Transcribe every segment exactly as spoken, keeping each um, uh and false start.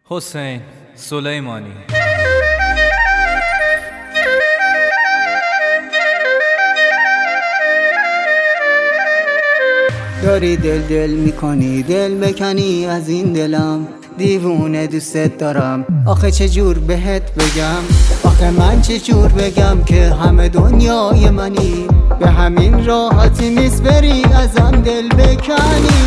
حسین سلیمانی. داری دل دل میکنی، دل بکنی از این دلم، دیوونه دوست دارم. آخه چجور بهت بگم، آخه من چجور بگم که همه دنیای منی، به همین راحتی نیست بری ازم دل بکنی.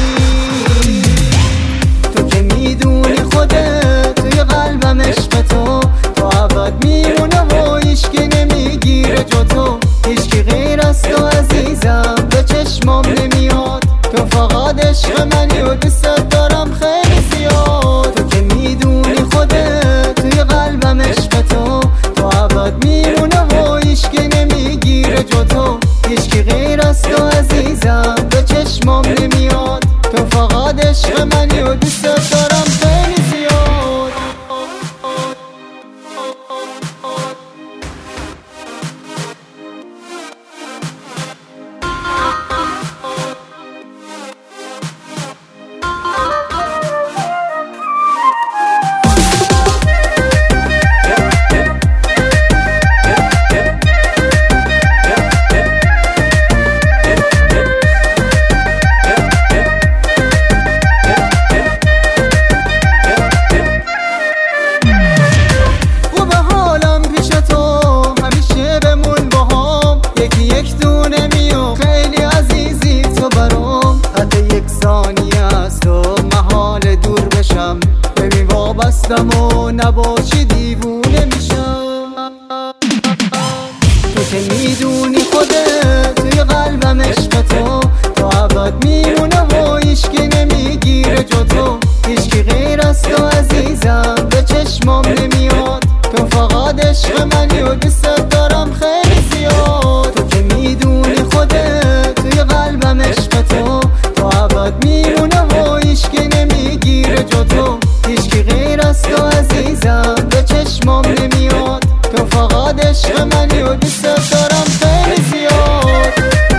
تو که میدونی خودت توی قلبم عشق تو، تو ابد میمونه و هیچکی نمیگیره جو تو. هیچکی غیر از تو عزیزم به چشمام نمیاد، تو فقط عشق منی و دوست دارم خیلی زیاد. تو که میدونی خودت توی قلبم عشق تو، تو ابد میمونه و هیچکی نمیگیره جو تو. هیچکی غیر از تو عزیزم به چشمام نمیاد، تو فقط عشق منی و دوست دارم خیلی زیاد. و نباشی دیوونه میشم. تو که میدونی خودت توی قلبم عشق تو، تو ابد میمونه و هیچکی نمیگیره جو تو. هیچکی غیر از تو عزیزم به چشمام نمیاد، تو فقط عشق منی و دوست دارم خیلی زیاد. تو که میدونی خودت توی قلبم عشق تو، تو ابد میمونه و هیچکی نمیگیره جو تو. هیچکی غیر از تو عزیزم به چشمام نمیاد، تو فقط عشق منی و دوست دارم خیلی زیاد.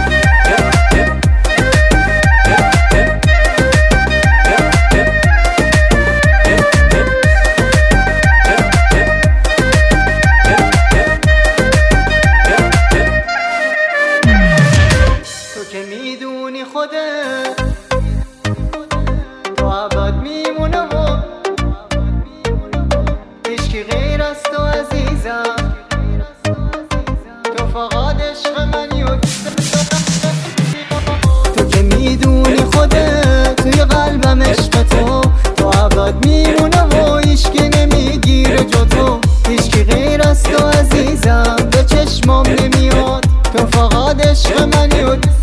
تو که میدونی خودت تو ابد میمونه و هیچکی غیر از تو عزیزم، تو فقط عشق منی و دوست دارم. تو که میدونی خودت توی قلبم عشق تو، تو ابد میمونه و هیچکی نمیگیره جو تو. هیچکی غیر از تو عزیزم به چشمام نمیاد، تو فقط عشق منی و دوست